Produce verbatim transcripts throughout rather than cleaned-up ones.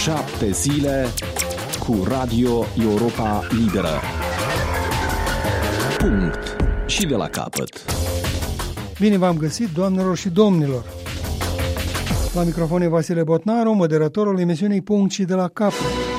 Șapte zile cu Radio Europa Liberă. Punct. Și de la capăt. Bine v-am găsit, doamnelor și domnilor. La microfon e Vasile Botnaru, moderatorul emisiunii Punct și de la capăt.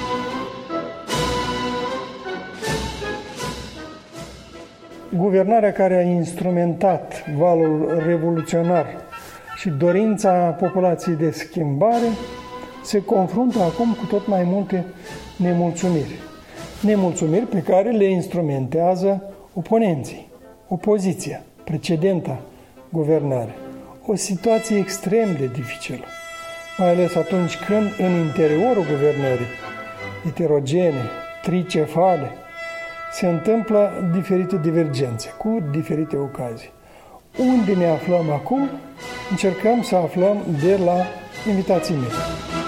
Guvernarea care a instrumentat valul revoluționar și dorința populației de schimbare se confruntă acum cu tot mai multe nemulțumiri. Nemulțumiri pe care le instrumentează oponenții, opoziția, precedenta guvernare. O situație extrem de dificilă, mai ales atunci când în interiorul guvernării, heterogene, tricefale, se întâmplă diferite divergențe, cu diferite ocazii. Unde ne aflăm acum? Încercăm să aflăm de la invitații mei.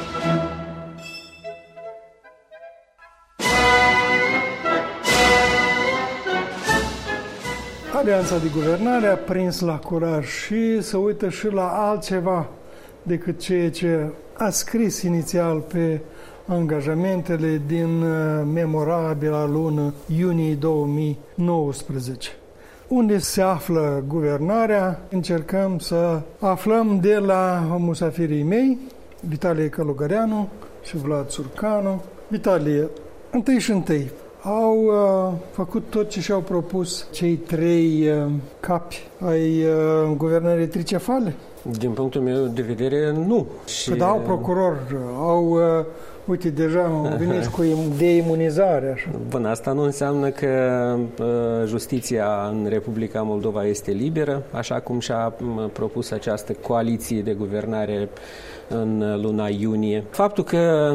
Alianța de guvernare a prins la curaj și se uită și la altceva decât ceea ce a scris inițial pe angajamentele din memorabila lună iunie două mii nouăsprezece. Unde se află guvernarea? Încercăm să aflăm de la musafirii mei, Vitalie Călugăreanu și Vlad Surcanu. Vitalie, întâi și întâi, au uh, făcut tot ce și-au propus cei trei uh, capi ai uh, guvernării tricefale? Din punctul meu de vedere, nu. Și... Păi da, au procuror, au... Uh, Uite, deja vine și cu deimunizare. Așa. Bun, asta nu înseamnă că uh, justiția în Republica Moldova este liberă, așa cum și-a propus această coaliție de guvernare în luna iunie. Faptul că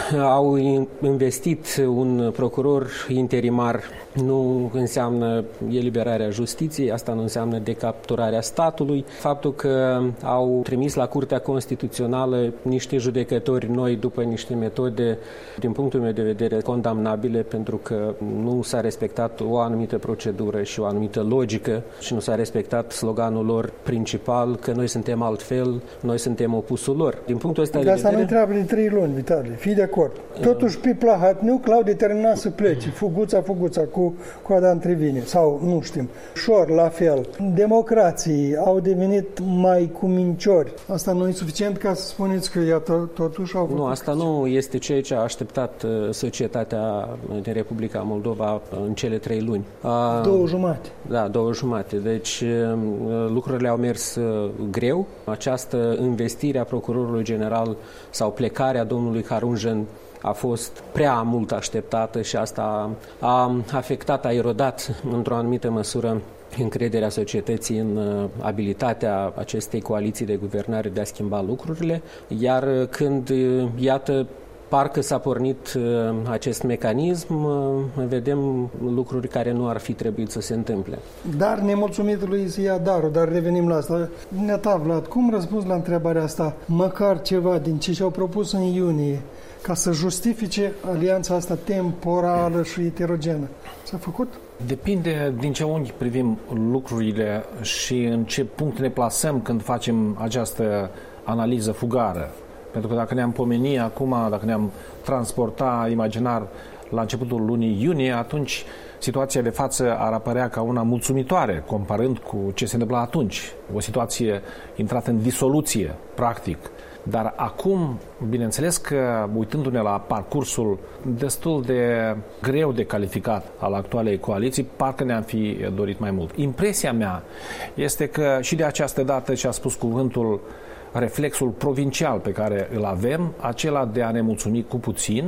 au investit un procuror interimar nu înseamnă eliberarea justiției, asta nu înseamnă decapturarea statului. Faptul că au trimis la Curtea Constituțională niște judecători noi după niște metode, din punctul meu de vedere, condamnabile, pentru că nu s-a respectat o anumită procedură și o anumită logică și nu s-a respectat sloganul lor principal, că noi suntem altfel, noi suntem opusul lor. Din punctul ăsta de, de asta vedere... nu treabă de trei luni, Vitalie, fii de acord. Totuși, pe Plahatniuc l-au determinat să plece, fuguța, fuguța, cu coada între vine, sau nu știm. Șor, la fel. Democrații au devenit mai cuminciori. Asta nu e suficient ca să spuneți că ea totuși au făcut. Nu, asta nu este ceea ce a așteptat societatea din Republica Moldova în cele trei luni. Două jumate. Da, două jumate. Deci lucrurile au mers greu. Această investire a procurorului general sau plecarea domnului Harunjan a fost prea mult așteptată și asta a afectat, a erodat într-o anumită măsură încrederea societății în abilitatea acestei coaliții de guvernare de a schimba lucrurile, iar când, iată, parcă s-a pornit acest mecanism, vedem lucruri care nu ar fi trebuit să se întâmple. Dar nemulțumitului îi se ia darul, dar revenim la asta. Dumneata, Vlad, cum răspunzi la întrebarea asta? Măcar ceva din ce și-au propus în iunie ca să justifice alianța asta temporală și heterogenă. S-a făcut? Depinde din ce unghi privim lucrurile și în ce punct ne plasăm când facem această analiză fugară. Pentru că dacă ne-am pomeni acum, dacă ne-am transporta imaginar la începutul lunii iunie, atunci situația de față ar apărea ca una mulțumitoare, comparând cu ce se întâmpla atunci. O situație intrată în disoluție, practic. Dar acum, bineînțeles că, uitându-ne la parcursul destul de greu de calificat al actualei coaliții, parcă ne-am fi dorit mai mult. Impresia mea este că și de această dată ce a spus cuvântul, reflexul provincial pe care îl avem, acela de a ne mulțumi cu puțin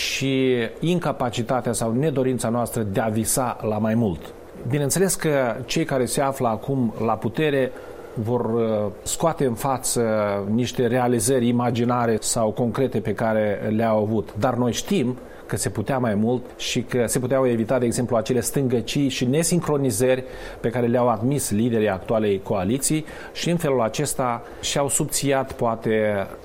și incapacitatea sau nedorința noastră de a visa la mai mult. Bineînțeles că cei care se află acum la putere vor scoate în față niște realizări imaginare sau concrete pe care le-au avut. Dar noi știm că se putea mai mult și că se puteau evita, de exemplu, acele stângăcii și nesincronizări pe care le-au admis liderii actualei coaliții și în felul acesta și-au subțiat, poate,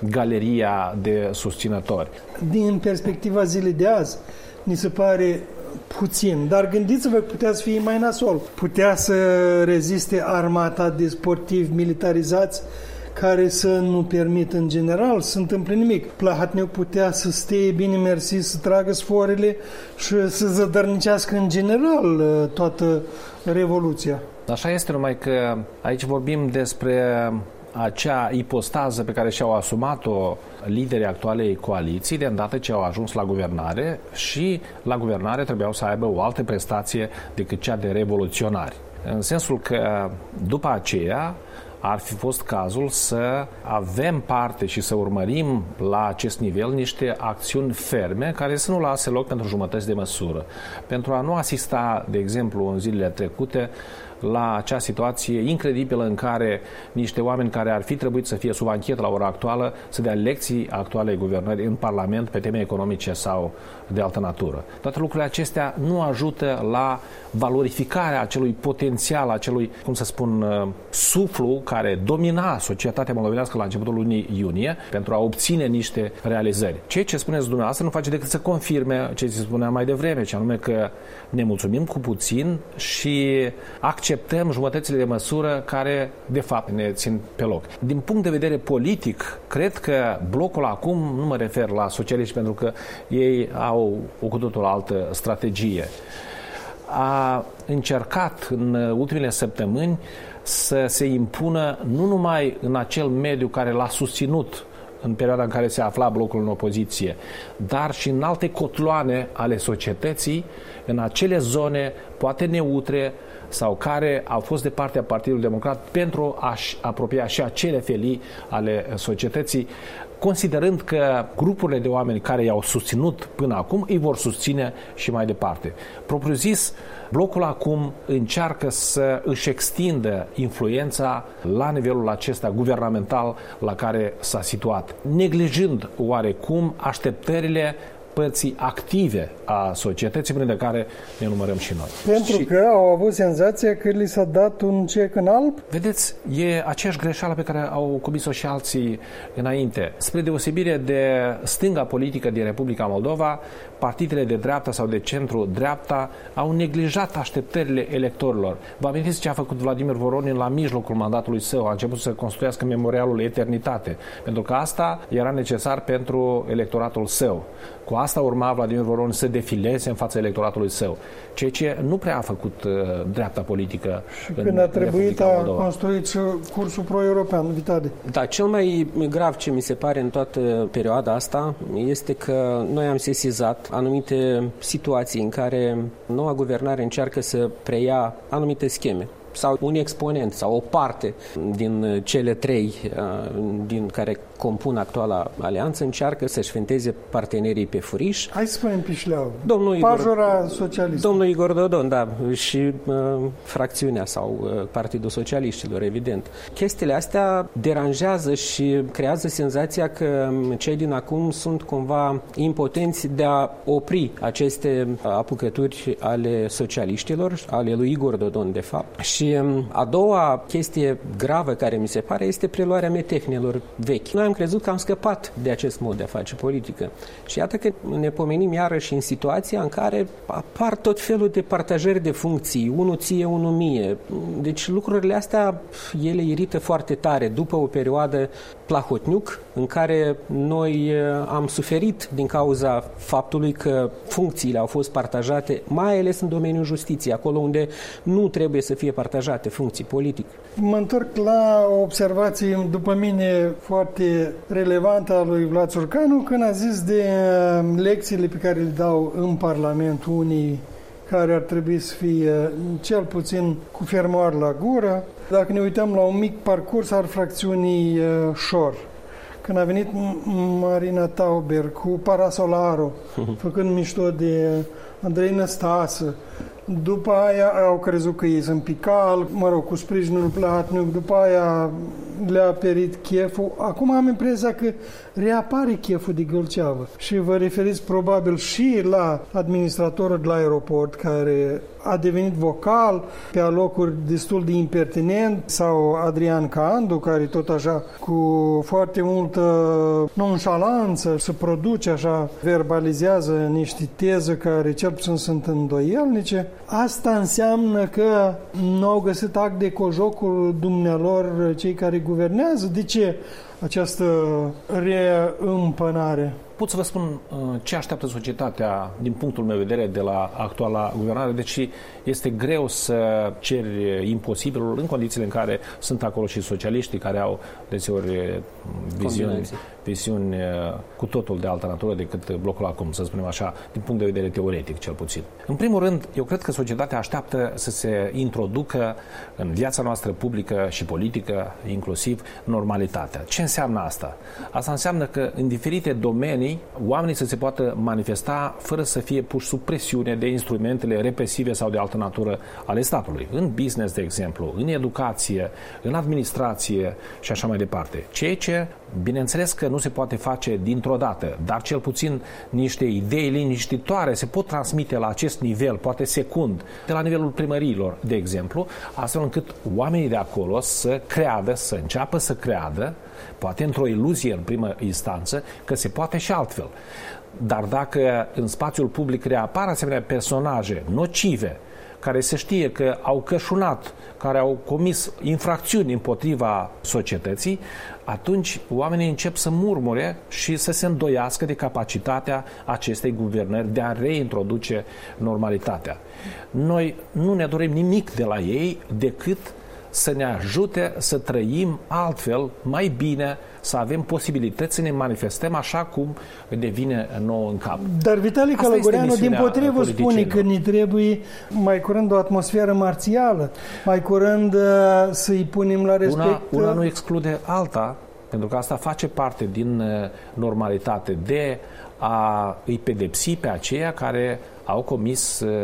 galeria de susținători. Din perspectiva zilei de azi, ni se pare puțin, dar gândiți-vă că putea să fie mai nasol. Putea să reziste armata de sportivi militarizați care să nu permită în general să întâmple nimic. Plahotniuc putea să stea bine mersi, să tragă sforile și să zădărnicească în general toată Revoluția. Așa este, numai că aici vorbim despre acea ipostază pe care și-au asumat-o liderii actualei coaliții de îndată ce au ajuns la guvernare și la guvernare trebuiau să aibă o altă prestație decât cea de revoluționari. În sensul că după aceea ar fi fost cazul să avem parte și să urmărim la acest nivel niște acțiuni ferme care să nu lase loc pentru jumătăți de măsură. Pentru a nu asista, de exemplu, în zilele trecute, la acea situație incredibilă în care niște oameni care ar fi trebuit să fie sub anchetă la ora actuală să dea lecții actualei guvernări în Parlament pe teme economice sau de altă natură. Toate lucrurile acestea nu ajută la valorificarea acelui potențial, acelui, cum să spun, suflu care domina societatea moldovenească la începutul lunii iunie pentru a obține niște realizări. Ceea ce spuneți dumneavoastră nu face decât să confirme ce se spunea mai devreme, ce anume că ne mulțumim cu puțin și acceptăm jumătățile de măsură care, de fapt, ne țin pe loc. Din punct de vedere politic, cred că blocul acum, nu mă refer la socialiști pentru că ei au o cu totul altă strategie, a încercat în ultimele săptămâni să se impună nu numai în acel mediu care l-a susținut în perioada în care se afla blocul în opoziție, dar și în alte cotloane ale societății, în acele zone, poate neutre, sau care au fost de partea Partidului Democrat pentru a-și apropia și acele felii ale societății, considerând că grupurile de oameni care i-au susținut până acum îi vor susține și mai departe. Propriu zis, blocul acum încearcă să își extindă influența la nivelul acesta guvernamental la care s-a situat, neglijând oarecum așteptările părții active a societății, printre care ne numărăm și noi. Pentru și... că au avut senzația că li s-a dat un cec în alb? Vedeți, e aceeași greșeală pe care au comis-o și alții înainte. Spre deosebire de stânga politică din Republica Moldova, partidele de dreapta sau de centru-dreapta au neglijat așteptările electorilor. Vă amintiți ce a făcut Vladimir Voronin la mijlocul mandatului său? A început să construiască memorialul Eternitate, pentru că asta era necesar pentru electoratul său. Cu asta urma Vladimir Voronin să defileze în fața electoratului său, ceea ce nu prea a făcut uh, dreapta politică. Și când a trebuit a construit și cursul pro-european, Vitade. Da, cel mai grav ce mi se pare în toată perioada asta este că noi am sesizat anumite situații în care noua guvernare încearcă să preia anumite scheme sau un exponent sau o parte din cele trei din care compun actuala alianță încearcă să-și fenteze partenerii pe furiș. Hai să spunem pișleau. Domnul Pajora Igor, socialistă. Domnul Igor Dodon, da, și uh, fracțiunea sau uh, Partidul Socialiștilor, evident. Chestiile astea deranjează și creează senzația că cei din acum sunt cumva impotenți de a opri aceste apucături ale socialiștilor, ale lui Igor Dodon, de fapt. Și um, a doua chestie gravă care mi se pare este preluarea metehnelor vechi. Noi am crezut că am scăpat de acest mod de a face politică. Și iată că ne pomenim iarăși în situația în care apar tot felul de partajări de funcții, unul ție, unul mie. Deci lucrurile astea, ele irită foarte tare după o perioadă Plahotniuc, în care noi am suferit din cauza faptului că funcțiile au fost partajate, mai ales în domeniul justiției, acolo unde nu trebuie să fie partajate funcții politice. Mă întorc la o observație, după mine, foarte relevantă a lui Vlad Țurcanu, când a zis de lecțiile pe care le dau în Parlament unii care ar trebui să fie cel puțin cu fermoar la gură. Dacă ne uităm la un mic parcurs al fracțiunii Șor, când a venit Marina Tauber cu Parasolaro, făcând mișto de Andrei Năstasă, după aia au crezut că ei sunt pical, mă rog, cu sprijinul Plahotniuc, după aia le-a perit cheful. Acum am impresia că reapare cheful de Gâlceavă. Și vă referiți probabil și la administratorul de la aeroport, care a devenit vocal pe alocuri destul de impertinent, sau Adrian Candu, care tot așa cu foarte multă nonșalanță se produce așa, verbalizează niște teze care cel puțin sunt îndoielnice. Asta înseamnă că nu au găsit act de cojocul dumnealor cei care guvernează? De ce această reîmpănare? Pot să vă spun ce așteaptă societatea din punctul meu de vedere de la actuala guvernare, deci este greu să ceri imposibilul în condițiile în care sunt acolo și socialiștii care au deseori viziuni, viziuni cu totul de altă natură decât blocul acum, să spunem așa, din punct de vedere teoretic cel puțin. În primul rând, eu cred că societatea așteaptă să se introducă în viața noastră publică și politică, inclusiv normalitatea. Ce înseamnă asta? Asta înseamnă că în diferite domenii oamenii să se poată manifesta fără să fie puși sub presiune de instrumentele represive sau de altă natură ale statului. În business, de exemplu, în educație, în administrație și așa mai departe. Ceea ce, bineînțeles că nu se poate face dintr-o dată, dar cel puțin niște idei liniștitoare se pot transmite la acest nivel, poate secund, de la nivelul primăriilor, de exemplu, astfel încât oamenii de acolo să creadă, să înceapă să creadă, poate într-o iluzie în primă instanță, că se poate și altfel. Dar dacă în spațiul public reapar asemenea personaje nocive, care se știe că au cășunat, care au comis infracțiuni împotriva societății, atunci oamenii încep să murmure și să se îndoiască de capacitatea acestei guvernări de a reintroduce normalitatea. Noi nu ne dorim nimic de la ei decât să ne ajute să trăim altfel, mai bine, să avem posibilități să ne manifestăm așa cum ne vine nouă în cap. Dar Vitali Călugăreanu, dimpotrivă, spune că ne trebuie mai curând o atmosferă marțială, mai curând să-i punem la respect. Una, una nu exclude alta, pentru că asta face parte din normalitate de a îi pedepsi pe aceia care au comis uh,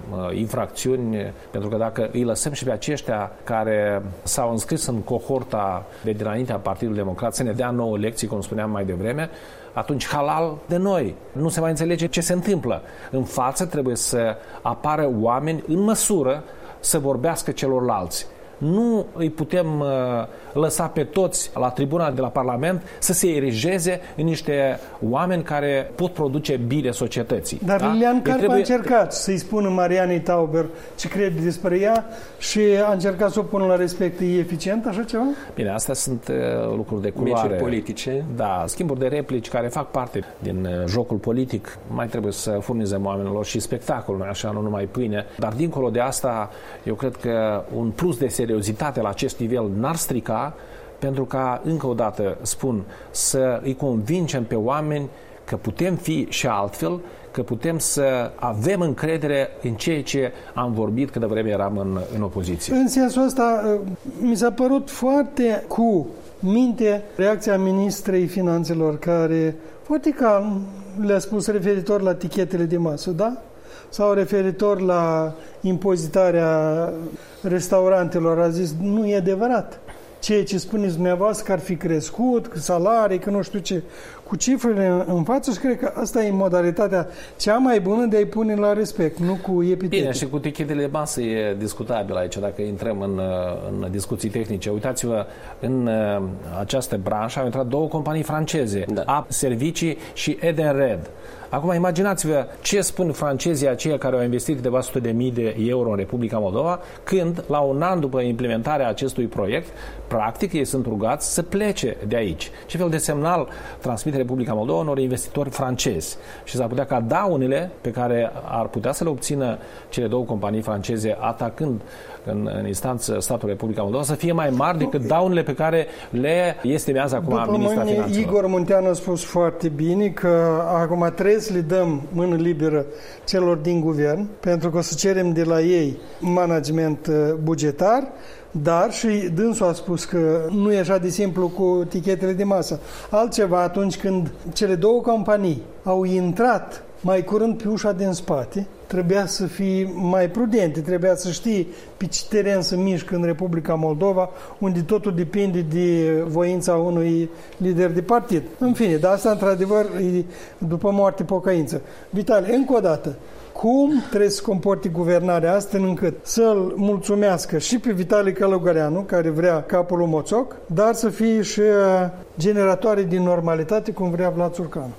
infracțiuni, pentru că dacă îi lăsăm și pe aceștia care s-au înscris în cohorta de dinaintea Partidului Democrat să ne dea nouă lecții, cum spuneam mai devreme, atunci halal de noi. Nu se mai înțelege ce se întâmplă. În față trebuie să apară oameni în măsură să vorbească celorlalți. Nu îi putem uh, lăsa pe toți la tribuna de la Parlament să se erigeze în niște oameni care pot produce bine societății. Dar da? Lilian Carp trebuie... a încercat să-i spună Marianei Tauber ce crede despre ea și a încercat să o pună la respect. E eficient așa ceva? Bine, astea sunt uh, lucruri de culoare. Meciuri politice. Da, schimburi de replici care fac parte din uh, jocul politic. Mai trebuie să furnizăm oamenilor și spectacol, așa, nu numai pâine. Dar dincolo de asta, eu cred că un plus de seriozitate la acest nivel n-ar strica, pentru ca, încă o dată spun, să îi convingem pe oameni că putem fi și altfel, că putem să avem încredere în ceea ce am vorbit câtă vreme eram în, în opoziție. În sensul ăsta, mi s-a părut foarte cu minte reacția ministrei finanțelor, care foarte calm le-a spus referitor la tichetele de masă, da? Sau referitor la impozitarea restaurantelor, a zis, nu e adevărat. Ceea ce spuneți dumneavoastră că ar fi crescut, că salarii, că nu știu ce, cu cifrele în față, și cred că asta e modalitatea cea mai bună de a-i pune la respect, nu cu epitete. Bine, și cu tichetele de masă e discutabil aici, dacă intrăm în, în discuții tehnice. Uitați-vă, în această branșă au intrat două companii franceze, da. A Servicii și Edenred. Acum, imaginați-vă ce spun francezii aceia care au investit câteva sute de mii de euro în Republica Moldova, când, la un an după implementarea acestui proiect, practic ei sunt rugați să plece de aici. Ce fel de semnal transmite Republica Moldova unor investitori francezi? Și s-ar putea ca daunele pe care ar putea să le obțină cele două companii franceze atacând în, în instanță statul Republica Moldova să fie mai mari decât daunele pe care le estimează acum ministra finanțelor. Igor Munteanu a spus foarte bine că acum trebuie să le dăm mână liberă celor din guvern, pentru că o să cerem de la ei management bugetar, dar și dânsul a spus că nu e așa de simplu cu tichetele de masă. Altceva atunci când cele două companii au intrat mai curând pe ușa din spate, trebuia să fii mai prudente, trebuia să știi pe ce teren să mișcă în Republica Moldova, unde totul depinde de voința unui lider de partid. În fine, dar asta într-adevăr e după moarte pocăință. Vitali, încă o dată, cum trebuie să comporte guvernarea astfel încât să-l mulțumească și pe Vitali Călugăreanu, care vrea capul lui Moțoc, dar să fie și generatoare din normalitate, cum vrea Vlad Țurcanu?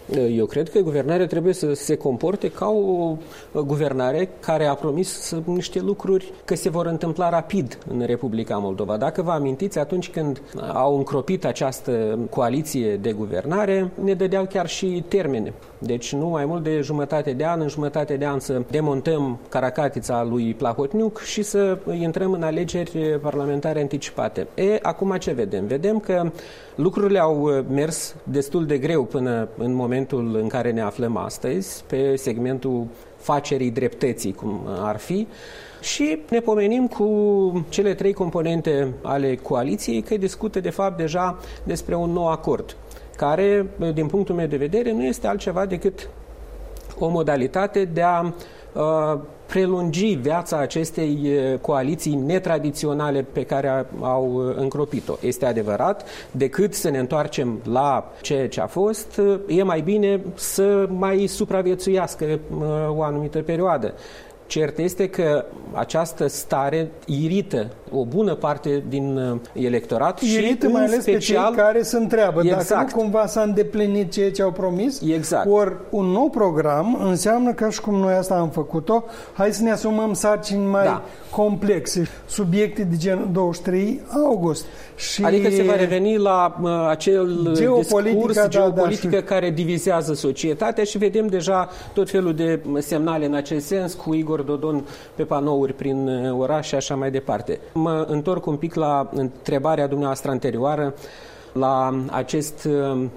Eu cred că guvernarea trebuie să se comporte ca o guvernare care a promis niște lucruri că se vor întâmpla rapid în Republica Moldova. Dacă vă amintiți, atunci când au încropit această coaliție de guvernare, ne dădeau chiar și termene. Deci nu mai mult de jumătate de an, în jumătate de an să demontăm caracatița lui Plahotniuc și să intrăm în alegeri parlamentare anticipate. E, acum ce vedem? Vedem că lucrurile au mers destul de greu până în momentul în care ne aflăm astăzi, pe segmentul facerii dreptății, cum ar fi, și ne pomenim cu cele trei componente ale coaliției că discută de fapt deja despre un nou acord, care, din punctul meu de vedere, nu este altceva decât o modalitate de a uh, prelungi viața acestei coaliții netradiționale pe care au încropit-o. Este adevărat, decât să ne întoarcem la ceea ce a fost, e mai bine să mai supraviețuiască uh, o anumită perioadă. Cert este că această stare irită o bună parte din electorat irită și mai în ales special pe cei care se întreabă exact. Dacă nu cumva s-a îndeplinit ceea ce au promis. Exact. Ori un nou program înseamnă că și cum noi asta am făcut-o, hai să ne asumăm sarcini mai da. complexe, subiecte de genul douăzeci și trei august. Și adică se va reveni la uh, acel discurs da, geopolitică da, și... care divizează societatea și vedem deja tot felul de semnale în acest sens, cu Igor Dodon pe panouri prin oraș și așa mai departe. Mă întorc un pic la întrebarea dumneavoastră anterioară, la acest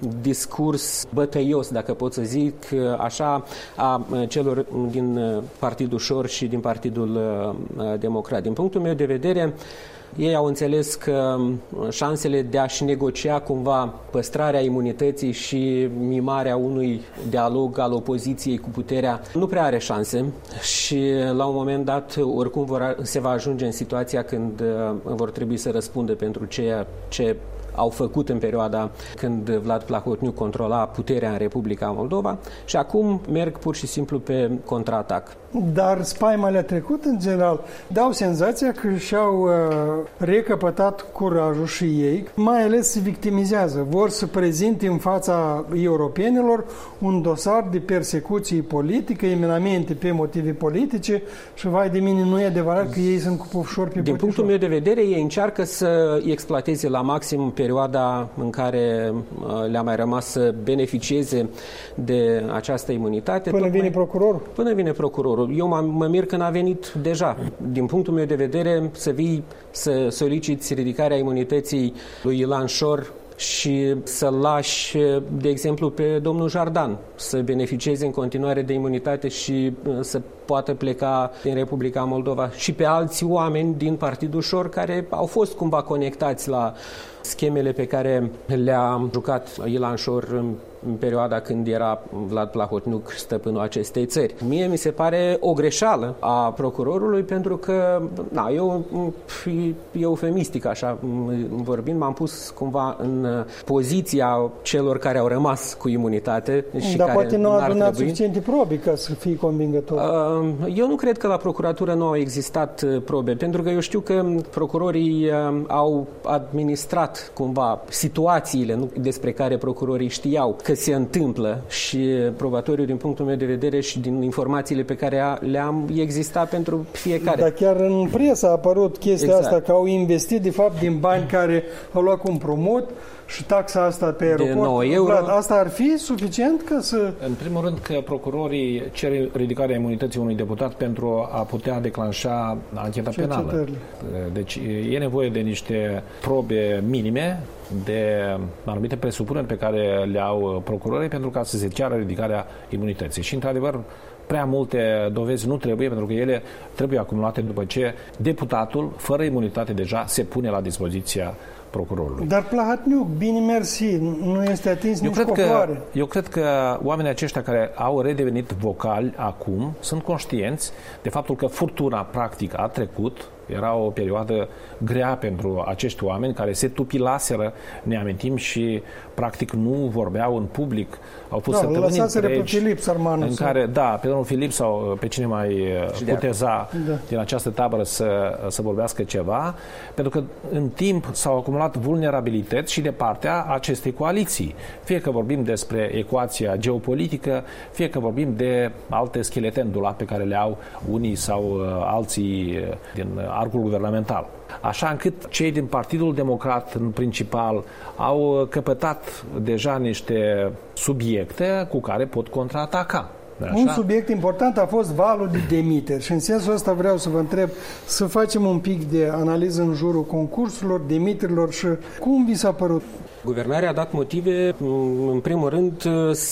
discurs bătăios, dacă pot să zic așa, a celor din Partidul Șor și din Partidul Democrat. Din punctul meu de vedere, ei au înțeles că șansele de a-și negocia cumva păstrarea imunității și mimarea unui dialog al opoziției cu puterea nu prea are șanse și la un moment dat oricum vor, se va ajunge în situația când vor trebui să răspundă pentru ceea ce au făcut în perioada când Vlad Plahotniuc controla puterea în Republica Moldova și acum merg pur și simplu pe contraatac. Dar spaima le-a trecut în general. Dau senzația că și-au uh, recăpătat curajul și ei, mai ales se victimizează. Vor să prezinte în fața europenilor un dosar de persecuție politică, eminamente pe motive politice și vai de mine, nu e adevărat că ei sunt cu pufșor pe Din punctul meu de vedere, ei încearcă să exploateze la maxim perioada în care uh, le-a mai rămas să beneficieze de această imunitate. Până vine mai... procurorul? Până vine procurorul. Eu mă, mă mir că n-a venit deja. Din punctul meu de vedere, să vii să soliciți ridicarea imunității lui Ilan Șor și să-l lași, de exemplu, pe domnul Jardan să beneficieze în continuare de imunitate și să poată pleca din Republica Moldova și pe alți oameni din Partidul Șor care au fost cumva conectați la schemele pe care le-a jucat Ilan Șor în, în perioada când era Vlad Plahotniuc stăpânul acestei țări. Mie mi se pare o greșeală a procurorului pentru că, na, eu eufemistic așa vorbind, m-am pus cumva în poziția celor care au rămas cu imunitate și Dar care poate nu a adunat trebui. suficiente probe ca să fie convingător. Eu nu cred că la procuratură nu au existat probe, pentru că eu știu că procurorii au administrat cumva situațiile despre care procurorii știau că se întâmplă și probatoriu din punctul meu de vedere și din informațiile pe care le-am existat pentru fiecare. Dar chiar în presă a apărut chestia exact. asta că au investit de fapt din bani care au luat cu împrumut și taxa asta pe aeroport. De nouă euro. Vlad, asta ar fi suficient ca să... În primul rând că procurorii cer ridicarea imunității unui deputat pentru a putea declanșa ancheta penală. Deci e nevoie de niște probe minime, de anumite presupuneri pe care le au procurorii pentru ca să se ceară ridicarea imunității. Și într-adevăr prea multe dovezi nu trebuie, pentru că ele trebuie acumulate după ce deputatul, fără imunitate deja, se pune la dispoziția procurorului. Dar Plahotniuc, bine mersi, nu este atins eu nici cred cu o floare. Eu cred că oamenii aceștia care au redevenit vocali acum sunt conștienți de faptul că furtuna practic a trecut. Era o perioadă grea pentru acești oameni care se tupilaseră ne amintim, și practic nu vorbeau în public. Au fost da, săptămâni întregi pe Filip Sarmanu, în care, da, pe domnul Filip sau pe cine mai puteza da. din această tabără să, să vorbească ceva, pentru că în timp s-au acumulat vulnerabilități și de partea acestei coaliții. Fie că vorbim despre ecuația geopolitică, fie că vorbim de alte schelete în dulap pe care le au unii sau uh, alții din arcul guvernamental. Așa încât cei din Partidul Democrat în principal au căpătat deja niște subiecte cu care pot contraataca. Așa? Un subiect important a fost valul de demiteri și în sensul ăsta vreau să vă întreb să facem un pic de analiză în jurul concursurilor, demiterilor și cum vi s-a părut? Guvernarea a dat motive, în primul rând,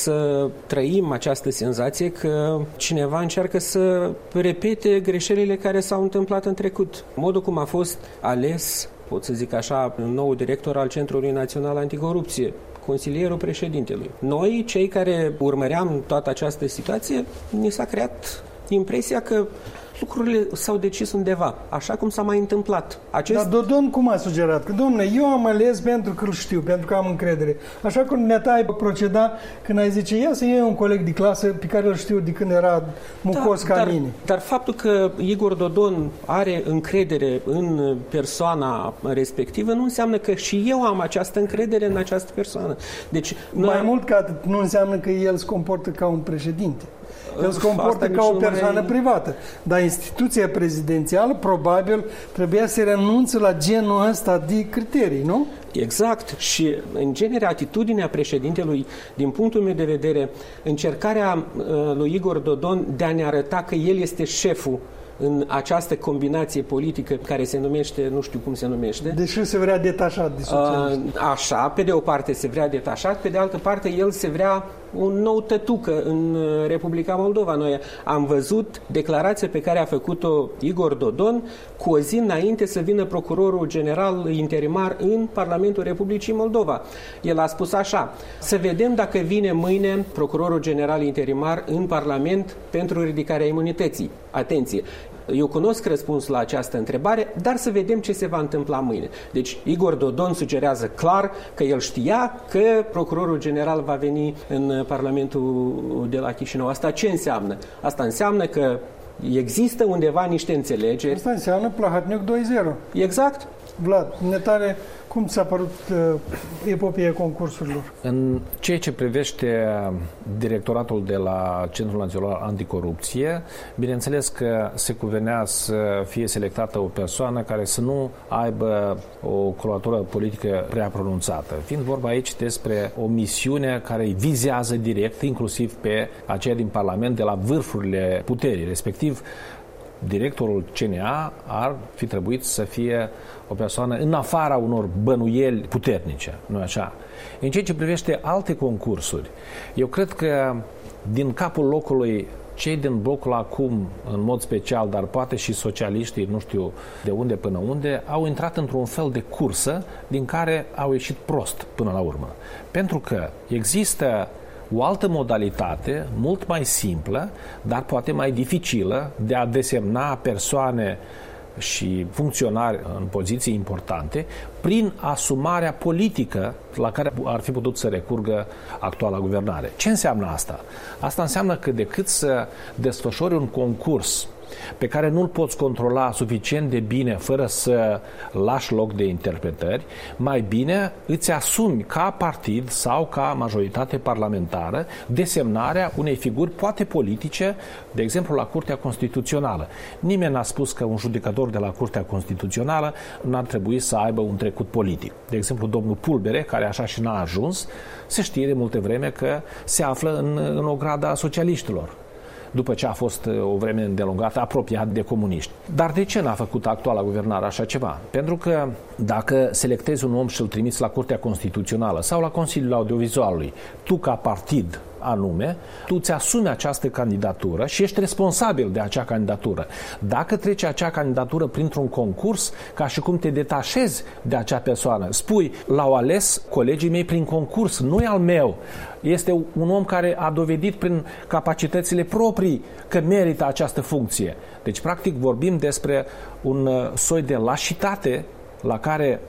să trăim această senzație că cineva încearcă să repete greșelile care s-au întâmplat în trecut. Modul cum a fost ales, pot să zic așa, nou director al Centrului Național Anticorupție, consilierul președintelui. Noi, cei care urmăream toată această situație, ni s-a creat impresia că lucrurile s-au decis undeva, așa cum s-a mai întâmplat. Acest... Dar Dodon cum a sugerat? Că, domnule, eu am ales pentru că îl știu, pentru că am încredere. Așa cum ne-ta ai proceda când ai zice, ia să iei un coleg de clasă pe care îl știu de când era mucos da, ca dar, mine. Dar faptul că Igor Dodon are încredere în persoana respectivă nu înseamnă că și eu am această încredere în această persoană. Deci, mai mult ca atât, nu înseamnă că el se comportă ca un președinte. El se comportă Asta ca o persoană mai... privată. Dar instituția prezidențială probabil trebuia să renunțe la genul ăsta de criterii, nu? Exact. Și, în genere, atitudinea președintelui, din punctul meu de vedere, încercarea uh, lui Igor Dodon de a ne arăta că el este șeful în această combinație politică care se numește, nu știu cum se numește. Deși se vrea detașat de socialist. Așa, pe de o parte se vrea detașat, pe de altă parte el se vrea un nou tătucă în Republica Moldova. Noi am văzut declarația pe care a făcut-o Igor Dodon cu o zi înainte să vină procurorul general interimar în Parlamentul Republicii Moldova. El a spus așa: să vedem dacă vine mâine procurorul general interimar în Parlament pentru ridicarea imunității. Atenție! Eu cunosc răspunsul la această întrebare, dar să vedem ce se va întâmpla mâine. Deci Igor Dodon sugerează clar că el știa că procurorul general va veni în Parlamentul de la Chișinău. Asta ce înseamnă? Asta înseamnă că există undeva niște înțelegeri. Asta înseamnă Plahatniuc doi zero. Exact. Vlad, netare, cum ți-a părut uh, epopeea concursurilor? În ceea ce privește directoratul de la Centrul Național Anticorupție, bineînțeles că se cuvenea să fie selectată o persoană care să nu aibă o coloratură politică prea pronunțată. Fiind vorba aici despre o misiune care vizează direct, inclusiv pe aceia din Parlament, de la vârfurile puterii, respectiv directorul C N A ar fi trebuit să fie o persoană în afara unor bănuieli puternice, nu așa? În ceea ce privește alte concursuri, eu cred că din capul locului cei din blocul acum, în mod special, dar poate și socialiștii, nu știu de unde până unde, au intrat într-un fel de cursă din care au ieșit prost până la urmă. Pentru că există o altă modalitate, mult mai simplă, dar poate mai dificilă, de a desemna persoane și funcționari în poziții importante prin asumarea politică la care ar fi putut să recurgă actuala guvernare. Ce înseamnă asta? Asta înseamnă că decât să desfășori un concurs pe care nu-l poți controla suficient de bine fără să lași loc de interpretări, mai bine îți asumi ca partid sau ca majoritate parlamentară desemnarea unei figuri poate politice, de exemplu la Curtea Constituțională. Nimeni n-a spus că un judecător de la Curtea Constituțională n-ar trebui să aibă un trecut politic. De exemplu, domnul Pulbere, care așa și n-a ajuns, se știe de multe vreme că se află în, în o gradă a socialiștilor, după ce a fost o vreme îndelungată apropiat de comuniști. Dar de ce n-a făcut actuala guvernare așa ceva? Pentru că dacă selectezi un om și îl trimiți la Curtea Constituțională sau la Consiliul Audiovizualului, tu ca partid anume, tu îți asumi această candidatură și ești responsabil de acea candidatură. Dacă trece acea candidatură printr-un concurs, ca și cum te detașezi de acea persoană, spui, l-au ales colegii mei prin concurs, nu e al meu. Este un om care a dovedit prin capacitățile proprii că merită această funcție. Deci, practic, vorbim despre un soi de lașitate la care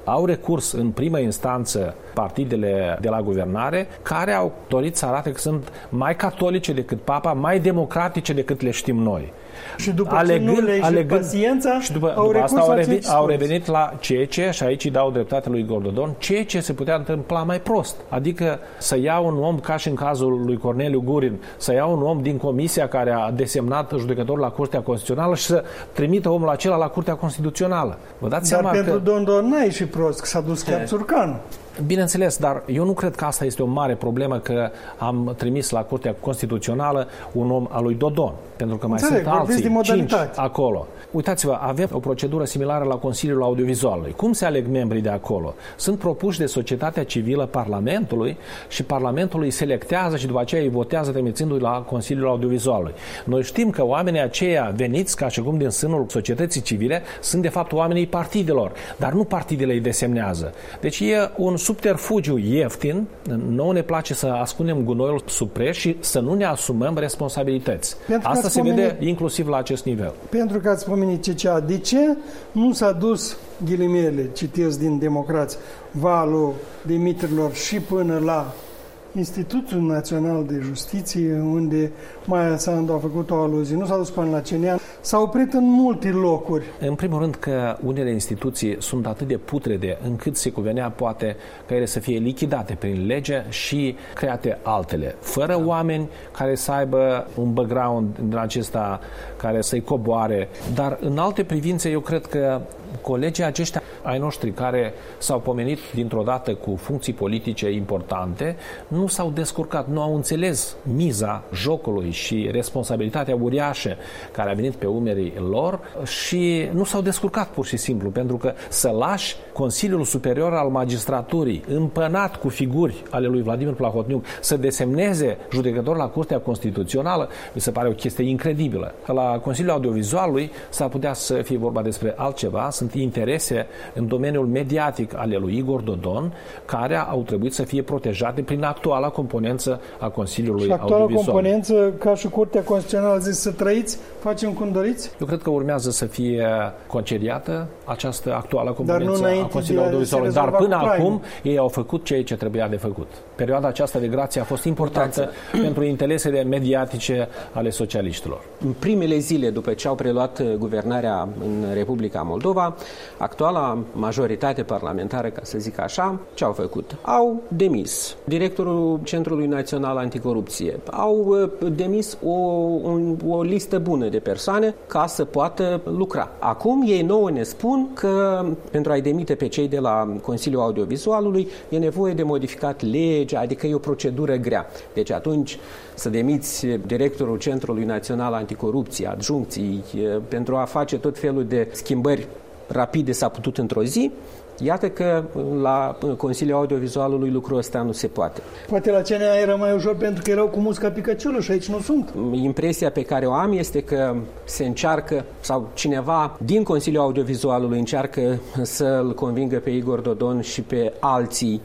Au recurs în primă instanță partidele de la guvernare care au dorit să arate că sunt mai catolice decât papa, mai democratice decât le știm noi. Și după alegând, ce nu le alegând, paciența, și după, au, după asta au, revenit, au revenit la ceea ce, și aici îi dau dreptate lui Igor Dodon, ceea ce se putea întâmpla mai prost. Adică să ia un om, ca și în cazul lui Corneliu Gurin, să ia un om din comisia care a desemnat judecător la Curtea Constituțională și să trimită omul acela la Curtea Constituțională. Vă dați Dar seama pentru că... Dodon n-ai și prost, că s-a dus chiar Țurcanu. Bineînțeles, dar eu nu cred că asta este o mare problemă că am trimis la Curtea Constituțională un om al lui Dodon, pentru că mai Înțeleg, sunt alții, cinci acolo. Uitați-vă, avem o procedură similară la Consiliul Audiovizualului. Cum se aleg membrii de acolo? Sunt propuși de societatea civilă Parlamentului și Parlamentul îi selectează și după aceea îi votează trimițându-i la Consiliul Audiovizualului. Noi știm că oamenii aceia veniți ca și cum din sânul societății civile sunt de fapt oamenii partidelor, dar nu partidele îi desemnează. Deci e un subterfugiu ieftin, nouă ne place să ascundem gunoiul sub preș și să nu ne asumăm responsabilități. Pentru Asta se pomenit, vede inclusiv la acest nivel. Pentru că ați pomenit C C A, de ce nu s-a dus, ghilimele, citesc din Democrați, valul demiterilor și până la Institutul Național de Justiție, unde Maia Sandu a făcut o aluzie, nu s-a dus până la Cenean, s-a oprit în multe locuri. În primul rând că unele instituții sunt atât de putrede încât se cuvenea poate ca ele să fie lichidate prin lege și create altele, fără da. oameni care să aibă un background din acesta care să-i coboare. Dar în alte privințe eu cred că colegii aceștia ai noștri care s-au pomenit dintr-o dată cu funcții politice importante nu s-au descurcat, nu au înțeles miza jocului și responsabilitatea uriașă care a venit pe umerii lor și nu s-au descurcat pur și simplu, pentru că să lași Consiliul Superior al Magistraturii împănat cu figuri ale lui Vladimir Plahotniuc să desemneze judecător la Curtea Constituțională, mi se pare o chestie incredibilă. La Consiliul Audiovizualului s-ar putea să fie vorba despre altceva, sunt interese în domeniul mediatic ale lui Igor Dodon care au trebuit să fie protejate prin actuala componență a Consiliului și actuala Audiovizual. componență, ca și Curtea Constituțională a zis să trăiți, facem cum doriți? Eu cred că urmează să fie concediată această actuală componență a Consiliului Audiovizual. Dar până acum ei au făcut ceea ce trebuia de făcut. Perioada aceasta de grație a fost importantă Uitați. pentru interesele mediatice ale socialiștilor. În primele zile după ce au preluat guvernarea în Republica Moldova, actuala majoritate parlamentară, ca să zic așa, ce au făcut? Au demis directorul Centrului Național Anticorupție, au demis o, un, o listă bună de persoane ca să poată lucra. Acum ei nouă ne spun că pentru a-i demite pe cei de la Consiliul Audiovizualului e nevoie de modificat legea, adică e o procedură grea. Deci atunci să demiți directorul Centrului Național Anticorupție, adjuncții, pentru a face tot felul de schimbări rapide s-a putut într-o zi. Iată că la Consiliul Audiovizualului lucrul ăsta nu se poate. Poate la C N A era mai ușor pentru că erau cu musca picăciulă și aici nu sunt. Impresia pe care o am este că se încearcă, sau cineva din Consiliul Audiovizualului încearcă să-l convingă pe Igor Dodon și pe alții,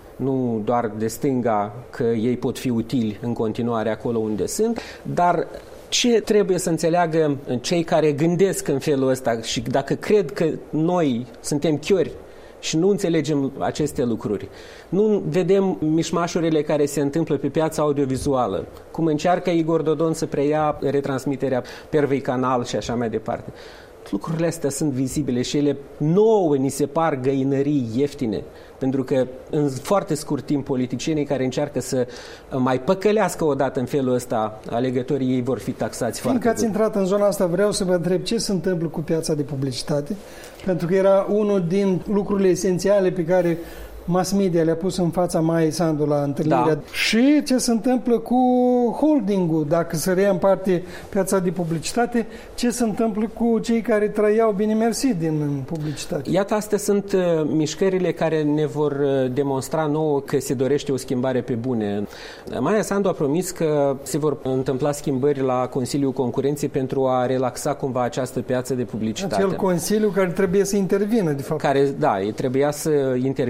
nu doar de stânga, că ei pot fi utili în continuare acolo unde sunt, dar ce trebuie să înțeleagă cei care gândesc în felul ăsta și dacă cred că noi suntem chiori și nu înțelegem aceste lucruri, nu vedem mișmașurile care se întâmplă pe piața audiovizuală, cum încearcă Igor Dodon să preia retransmiterea Pervei Canal și așa mai departe. Lucrurile astea sunt vizibile și ele nouă ni se par găinării ieftine, pentru că în foarte scurt timp politicienii care încearcă să mai păcălească odată în felul ăsta alegătorii ei vor fi taxați foarte Fiindcă ați intrat în zona asta, vreau să vă întreb ce se întâmplă cu piața de publicitate, pentru că era unul din lucrurile esențiale pe care mass media le-a pus în fața Maiei Sandu la întâlnirea. Da. Și ce se întâmplă cu holdingul, dacă se reia în parte piața de publicitate, ce se întâmplă cu cei care trăiau bine mersi din publicitate. Iată, astea sunt uh, mișcările care ne vor uh, demonstra nouă că se dorește o schimbare pe bune. Maia Sandu a promis că se vor întâmpla schimbări la Consiliul Concurenței pentru a relaxa cumva această piață de publicitate. Acel Consiliu care trebuie să intervină, de fapt. Care, da, trebuia să intervină și să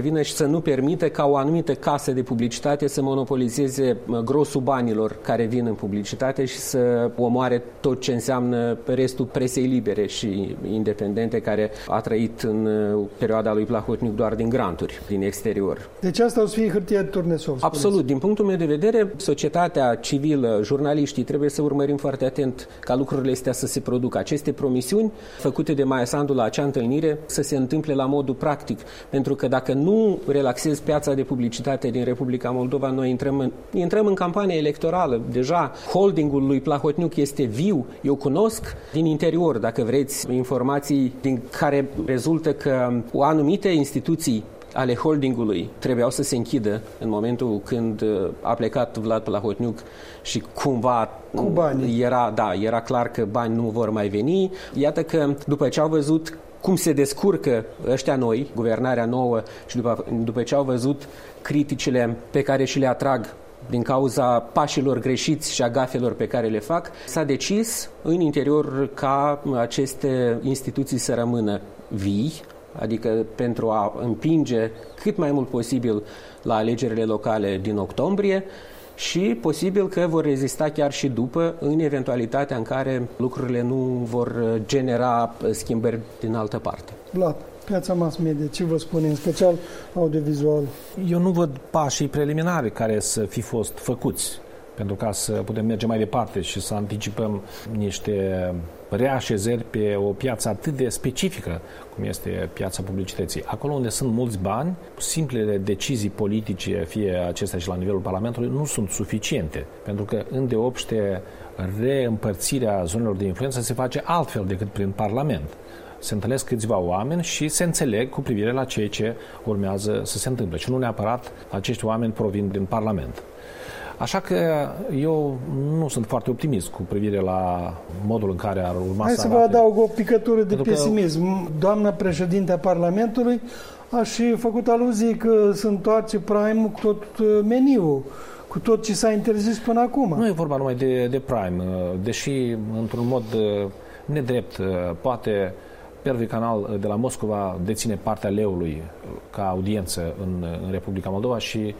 nu permită ca o anumită casă de publicitate să monopolizeze grosul banilor care vin în publicitate și să omoare tot ce înseamnă restul presei libere și independente, care a trăit în perioada lui Plahotniuc doar din granturi, din exterior. Deci asta o să fie hârtie de turnesol. Absolut. Din punctul meu de vedere, societatea civilă, jurnaliștii, trebuie să urmărim foarte atent ca lucrurile astea să se producă. Aceste promisiuni făcute de Maia Sandu la acea întâlnire să se întâmple la modul practic. Pentru că dacă nu relaxezi piața de publicitate din Republica Moldova, noi intrăm în, intrăm în campanie electorală. Deja holdingul lui Plahotniuc este viu. Eu cunosc din interior, dacă vreți, informații din care rezultă că anumite instituții ale holdingului trebuiau să se închidă în momentul când a plecat Vlad Plahotniuc și cumva cu bani. Era, da, era clar că bani nu vor mai veni. Iată că după ce au văzut cum se descurcă ăștia noi, guvernarea nouă, și după, după ce au văzut criticile pe care și le atrag din cauza pașilor greșiți și a gafelor pe care le fac, s-a decis în interior ca aceste instituții să rămână vii, adică pentru a împinge cât mai mult posibil la alegerile locale din octombrie și posibil că vor rezista chiar și după, în eventualitatea în care lucrurile nu vor genera schimbări din altă parte. Vlad, piața mass media, ce vă spune, în special audiovizual? Eu nu văd pașii preliminari care să fi fost făcuți pentru ca să putem merge mai departe și să anticipăm niște reașezări pe o piață atât de specifică cum este piața publicității. Acolo unde sunt mulți bani, simplele decizii politice, fie acestea și la nivelul Parlamentului, nu sunt suficiente, pentru că îndeopște reîmpărțirea zonelor de influență se face altfel decât prin Parlament. Se întâlnesc câțiva oameni și se înțeleg cu privire la ceea ce urmează să se întâmple. Și nu neapărat acești oameni provin din Parlament. Așa că eu nu sunt foarte optimist cu privire la modul în care ar urma Hai să să arate. vă adaug o picătură de Pentru pesimism. Că... Doamna președinte a Parlamentului a și făcut aluzie că se întoarce Prime cu tot meniul, cu tot ce s-a interzis până acum. Nu e vorba numai de, de Prime, deși într-un mod nedrept, poate Первый canal de la Moscova deține partea leului ca audiență în, în Republica Moldova și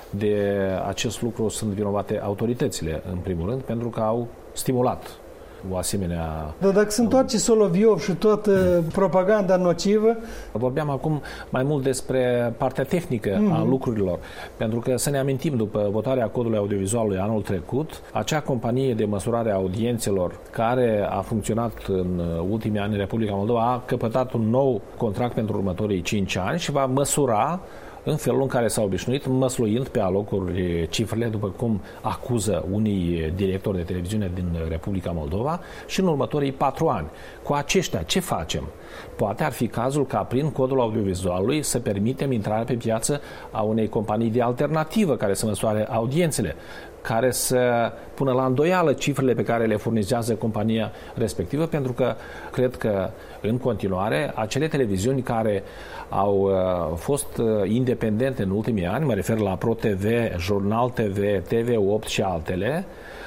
de acest lucru sunt vinovate autoritățile, în primul rând, pentru că au stimulat o asemenea... Dar dacă se întoarce Soloviov și toată propaganda nocivă... Vorbeam acum mai mult despre partea tehnică mm-hmm. a lucrurilor, pentru că să ne amintim, după votarea codului audiovizualului anul trecut, acea companie de măsurare a audiențelor care a funcționat în ultimii ani în Republica Moldova a căpătat un nou contract pentru următorii cinci ani și va măsura în felul în care s-a obișnuit, măsluind pe alocuri cifrele, după cum acuză unii directori de televiziune din Republica Moldova, și în următorii patru ani. Cu aceștia, ce facem? Poate ar fi cazul ca prin codul audiovizualului să permitem intrarea pe piață a unei companii de alternativă care să măsoare audiențele, care să pună la îndoială cifrele pe care le furnizează compania respectivă, pentru că cred că în continuare acele televiziuni care au uh, fost uh, independente în ultimii ani, mă refer la ProTV, Jurnal T V, T V opt și altele,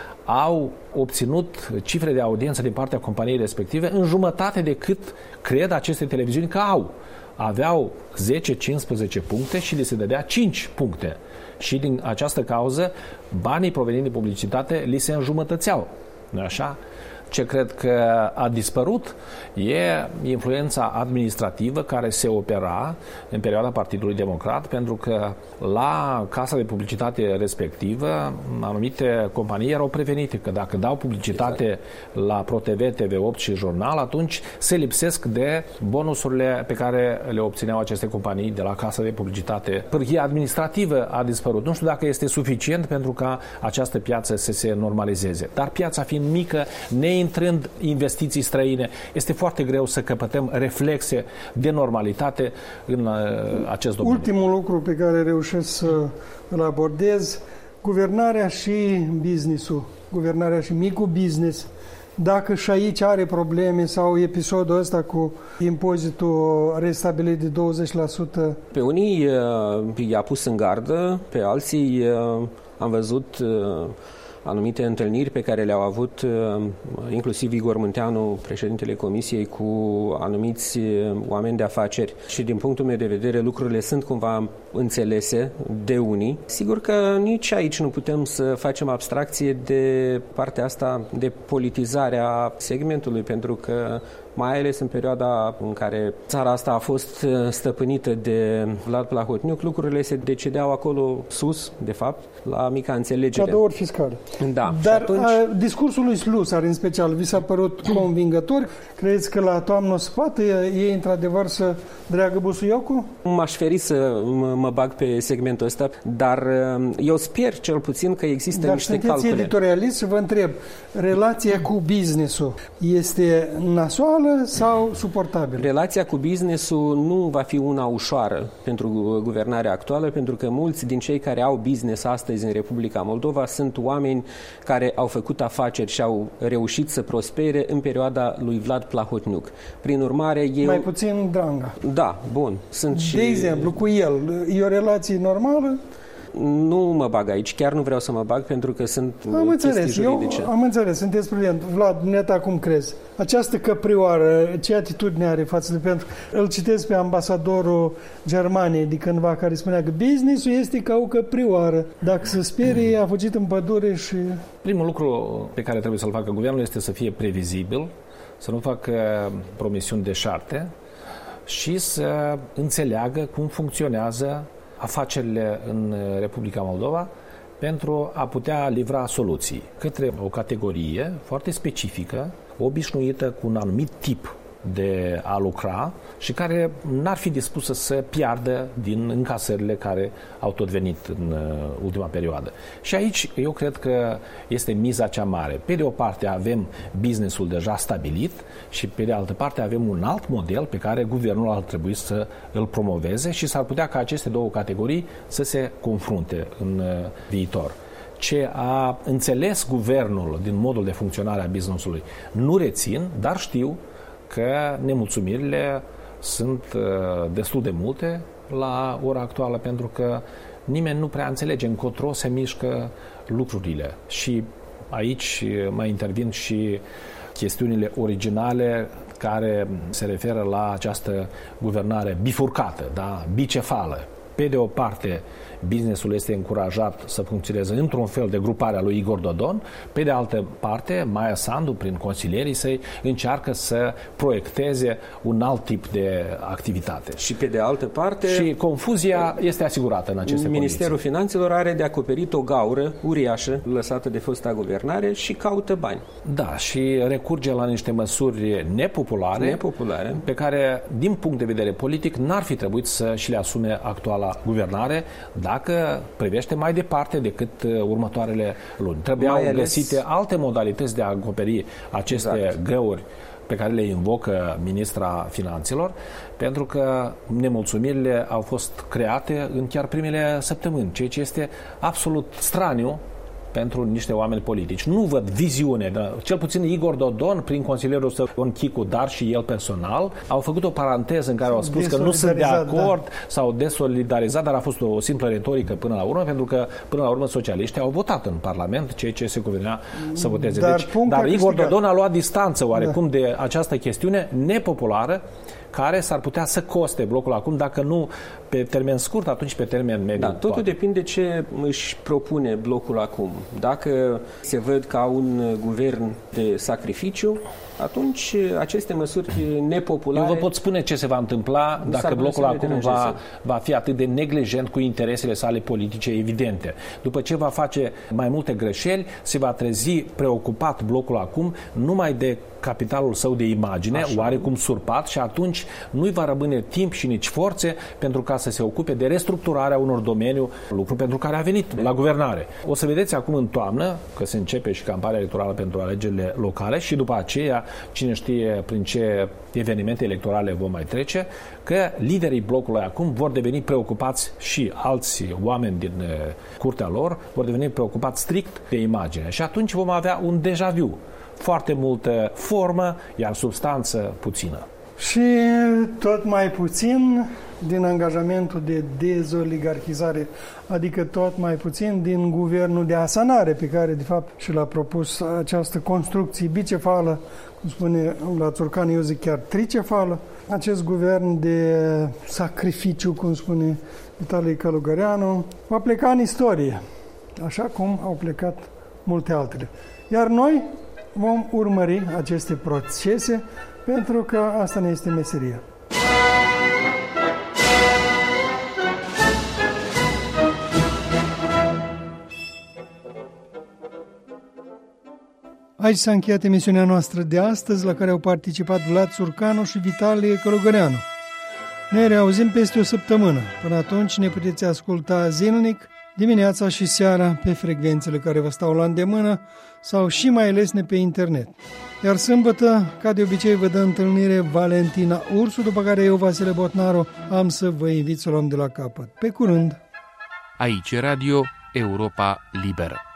au obținut cifre de audiență din partea companiei respective în jumătate decât cred aceste televiziuni că au. Aveau zece cincisprezece puncte și li se dădea cinci puncte. Și din această cauză, banii provenind din publicitate li se înjumătățeau. Nu-i așa? Ce cred că a dispărut e influența administrativă care se opera în perioada Partidului Democrat, pentru că la casa de publicitate respectivă anumite companii erau prevenite că dacă dau publicitate exact. la ProTV, T V opt și Jurnal, atunci se lipsesc de bonusurile pe care le obțineau aceste companii de la casa de publicitate. Pârghia administrativă a dispărut. Nu știu dacă este suficient pentru ca această piață să se normalizeze. Dar piața fiind mică, ne intrând investiții străine, este foarte greu să căpătăm reflexe de normalitate în uh, acest domeniu. Ultimul lucru pe care reușesc să îl abordez, guvernarea și business-ul, guvernarea și micul business, dacă și aici are probleme sau episodul ăsta cu impozitul restabilit de douăzeci la sută. Pe unii uh, i-a pus în gardă, pe alții uh, am văzut uh, anumite întâlniri pe care le-au avut inclusiv Igor Munteanu, președintele Comisiei, cu anumiți oameni de afaceri și din punctul meu de vedere lucrurile sunt cumva înțelese de unii. Sigur că nici aici nu putem să facem abstracție de partea asta de politizare a segmentului, pentru că mai ales în perioada în care țara asta a fost stăpânită de Vlad Plahotniuc, lucrurile se decideau acolo sus, de fapt, la mica înțelegere. Cadouri fiscale. Da. Dar atunci... a, discursul lui Slusar, în special, vi s-a părut convingător? Credeți că la toamnă se poate ei, într-adevăr, să dreagă busuiocul? M-aș feri să m- mă bag pe segmentul ăsta, dar eu sper cel puțin că există dar niște calcule. Dar sunteți editorialist și vă întreb, relația cu business-ul este nasoală sau suportabilă? Relația cu business-ul nu va fi una ușoară pentru guvernarea actuală, pentru că mulți din cei care au business astăzi în Republica Moldova sunt oameni care au făcut afaceri și au reușit să prospere în perioada lui Vlad Plahotniuc. Prin urmare, eu... Mai puțin Dranga. Da, bun. Sunt și... De exemplu, cu el, e o relație normală? Nu mă bag aici, chiar nu vreau să mă bag pentru că sunt am înțeles, chestii juridice. Eu am înțeles, sunteți prezent. Vlad, neta, cum crezi? Această căprioară, ce atitudine are față de... Pentru îl citesc pe ambasadorul Germaniei de cândva, care spunea că business-ul este ca o căprioară. Dacă se sperie, a fugit în pădure și... Primul lucru pe care trebuie să-l facă guvernul este să fie previzibil, să nu facă promisiuni deșarte și să înțeleagă cum funcționează afacerile în Republica Moldova pentru a putea livra soluții către o categorie foarte specifică, obișnuită cu un anumit tip de a lucra și care n-ar fi dispusă să piardă din încasările care au tot venit în ultima perioadă. Și aici eu cred că este miza cea mare. Pe de o parte avem business-ul deja stabilit și pe de altă parte avem un alt model pe care guvernul ar trebui să îl promoveze și s-ar putea ca aceste două categorii să se confrunte în viitor. Ce a înțeles guvernul din modul de funcționare a business-ului nu rețin, dar știu că nemulțumirile sunt destul de multe la ora actuală, pentru că nimeni nu prea înțelege încotro se mișcă lucrurile. Și aici mai intervin și chestiunile originale care se referă la această guvernare bifurcată, da? Bicefală. Pe de o parte, businessul este încurajat să funcționeze într-un fel de grupare a lui Igor Dodon, pe de altă parte, Maia Sandu, prin consilierii săi, încearcă să proiecteze un alt tip de activitate. Și pe de altă parte... Și confuzia este asigurată în aceste Ministerul condiții. Finanțelor are de acoperit o gaură uriașă lăsată de fosta guvernare și caută bani. Da, și recurge la niște măsuri nepopulare, nepopulare, pe care, din punct de vedere politic, n-ar fi trebuit să și le asume actuala guvernare, dacă privește mai departe decât următoarele luni. Trebuiau ales... găsite alte modalități de a acoperi aceste exact. găuri pe care le invocă ministra Finanțelor, pentru că nemulțumirile au fost create în chiar primele săptămâni, ceea ce este absolut straniu pentru niște oameni politici. Nu văd viziune. Dar cel puțin Igor Dodon, prin consilierul său Ion Chicu, dar și el personal, au făcut o paranteză în care au spus că nu sunt de acord, da. sau desolidarizat, dar a fost o simplă retorică până la urmă, pentru că până la urmă socialiștii au votat în Parlament ceea ce se cuvenea să voteze. Dar, deci, dar Igor Dodon a luat distanță oarecum da. de această chestiune nepopulară, care s-ar putea să coste blocul acum, dacă nu pe termen scurt, atunci pe termen mediu. Da, totul poate. Depinde ce își propune blocul acum. Dacă se văd ca un guvern de sacrificiu, atunci aceste măsuri nepopulare... Eu vă pot spune ce se va întâmpla dacă blocul acum va, va fi atât de neglijent cu interesele sale politice evidente. După ce va face mai multe greșeli, se va trezi preocupat blocul acum numai de capitalul său de imagine, așa, oarecum surpat, și atunci nu-i va rămâne timp și nici forțe pentru ca să se ocupe de restructurarea unor domeniu, lucru pentru care a venit la guvernare. O să vedeți acum în toamnă, că se începe și campania electorală pentru alegerile locale și după aceea, cine știe prin ce evenimente electorale vom mai trece, că liderii blocului acum vor deveni preocupați și alți oameni din curtea lor vor deveni preocupați strict de imagine. Și atunci vom avea un deja vu. Foarte multă formă, iar substanță puțină. Și tot mai puțin din angajamentul de dezoligarhizare, adică tot mai puțin din guvernul de asanare pe care de fapt și l-a propus această construcție bicefală, cum spune la Țurcan, eu zic chiar tricefală, acest guvern de sacrificiu, cum spune Vitalie Călugăreanu, va pleca în istorie, așa cum au plecat multe altele. Iar noi vom urmări aceste procese pentru că asta ne este meseria. Aici s-a încheiat emisiunea noastră de astăzi, la care au participat Vlad Țurcanu și Vitalie Călugăreanu. Ne reauzim peste o săptămână. Până atunci ne puteți asculta zilnic, dimineața și seara, pe frecvențele care vă stau la îndemână sau și mai lesne pe internet. Iar sâmbătă, ca de obicei, vă dă întâlnire Valentina Ursu, după care eu, Vasile Botnaru, am să vă invit să o luăm de la capăt. Pe curând! Aici Radio Europa Liberă.